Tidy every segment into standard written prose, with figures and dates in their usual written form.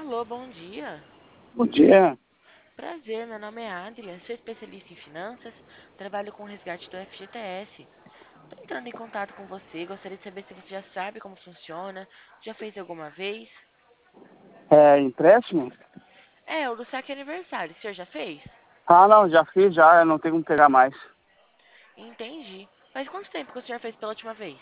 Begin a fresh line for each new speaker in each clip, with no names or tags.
Alô, bom dia.
Bom dia.
Prazer, meu nome é Adlia, sou especialista em finanças, trabalho com resgate do FGTS. Estou entrando em contato com você, gostaria de saber se você já sabe como funciona, já fez alguma vez.
É empréstimo?
É, o do saque aniversário, o senhor já fez?
Ah, não, já fiz, já, eu não tenho como pegar mais.
Entendi. Faz quanto tempo que o senhor fez pela última vez?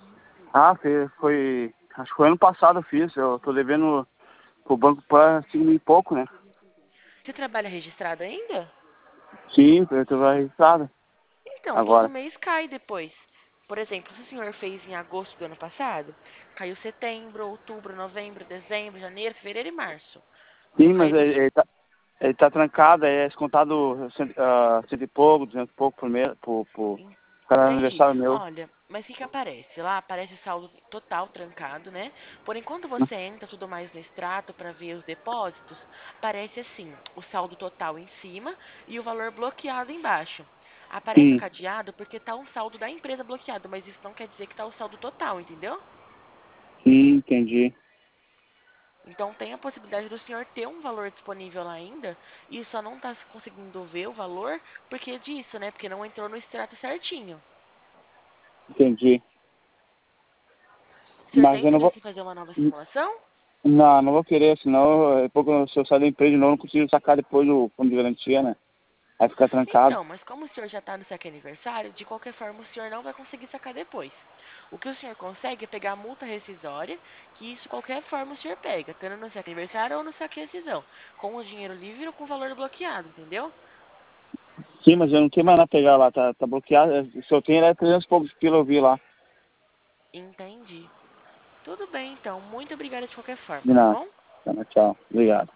Acho que foi ano passado eu fiz, eu tô devendo pro banco para 5 mil e pouco, né?
Você trabalha registrado ainda?
Sim, eu tô registrado
Então, todo
agora.
mês cai depois. Por exemplo, se o senhor fez em agosto do ano passado, caiu setembro, outubro, novembro, dezembro, janeiro, fevereiro e março. Vão
Sim, mas
cair do mês.
ele tá trancado, é descontado cento e pouco, 200 e pouco por mês, por cada
Entendi.
aniversário meu.
Olha, mas o que que aparece? Lá aparece o saldo total trancado, né? Porém, quando você entra tudo mais no extrato para ver os depósitos, aparece assim, o saldo total em cima e o valor bloqueado embaixo. Aparece o
Sim,
cadeado porque tá um saldo da empresa bloqueado, mas isso não quer dizer que tá o saldo total, entendeu?
sim, entendi.
Então tem a possibilidade do senhor ter um valor disponível lá ainda e só não tá conseguindo ver o valor porque disso, né? Porque não entrou no extrato certinho.
Entendi.
O senhor
Mas
tem
eu não vou.
interesse em fazer uma nova simulação?
Não, não vou querer, senão depois, se eu sair da empresa de novo, não consigo sacar depois o fundo de garantia, né? Vai ficar trancado.
Então, mas como o senhor já está no saque aniversário, de qualquer forma o senhor não vai conseguir sacar depois. O que o senhor consegue é pegar a multa rescisória, que isso de qualquer forma o senhor pega, tanto no saque aniversário ou no saque rescisão, com o dinheiro livre ou com o valor bloqueado, entendeu?
Sim, mas eu não tenho mais nada a pegar lá, tá bloqueado. Se eu tenho, é 300 e poucos quilos, eu vi lá.
Entendi. Tudo bem, então. Muito obrigada de qualquer forma,
De
tá
nada.
bom?
Tá, tchau. Obrigado.